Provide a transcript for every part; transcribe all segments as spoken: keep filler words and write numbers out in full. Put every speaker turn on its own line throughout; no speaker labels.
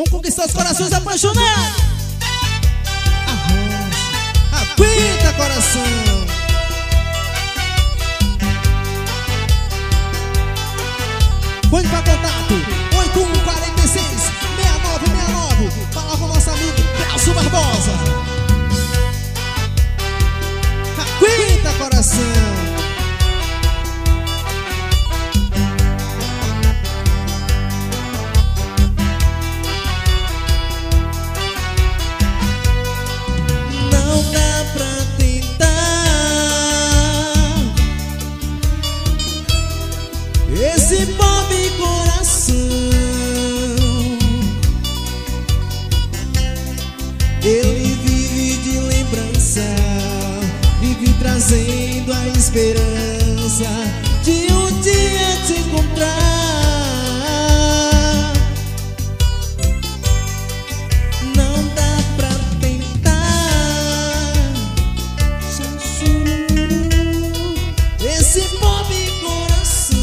Vamos conquistar os corações apaixonados. Arrocha, aguenta coração. Põe pra contato oito um quatro seis, seis nove seis nove. Fala com o nosso amigo Celso Barbosa. Aguenta coração. Não dá pra tentar esse pobre coração. Ele vive de lembrança, vive trazendo a esperança de um dia te encontrar. Não dá pra tentar esse pobre coração.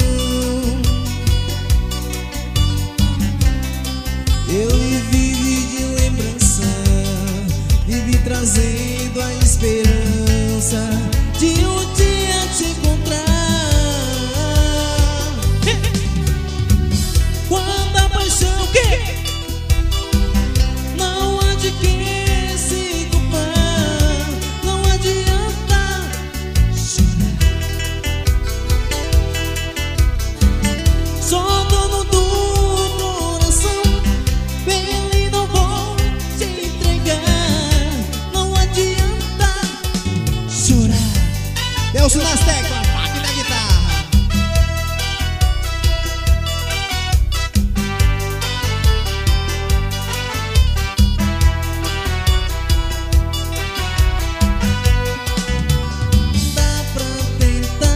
Ele vive de lembrança, vive trazendo a esperança de um dia te encontrar. Quando a paixão que não há de quem se culpar, não adianta chorar. Só dono do coração, ele não vou te entregar. Não adianta chorar. Delcio nas teclas, Pac na guitarra. Dá pra tentar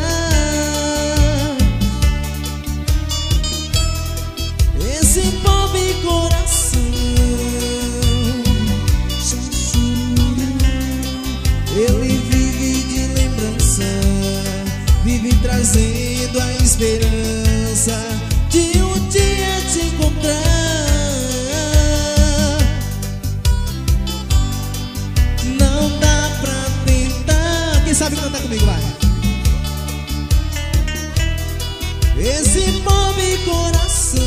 esse pobre coração. Ele vive de lembrança, vive trazendo a esperança de um dia te encontrar. Não dá pra tentar. Quem sabe cantar comigo, vai. Esse pobre coração,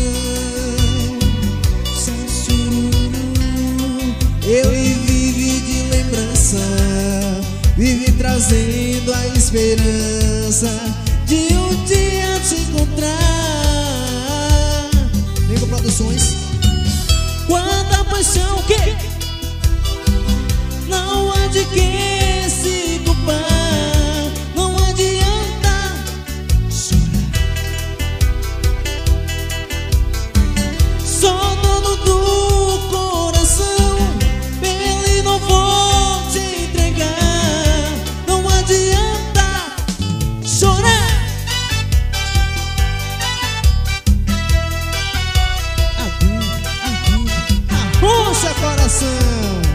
ele vive de lembrança, vive trazendo a esperança de um dia te encontrar. Nego Produções. Quando a paixão que não há de quem se culpar, não adianta chorar. Só dono do coração, ele não vou te entregar. Não adianta chorar. Arrocha coração.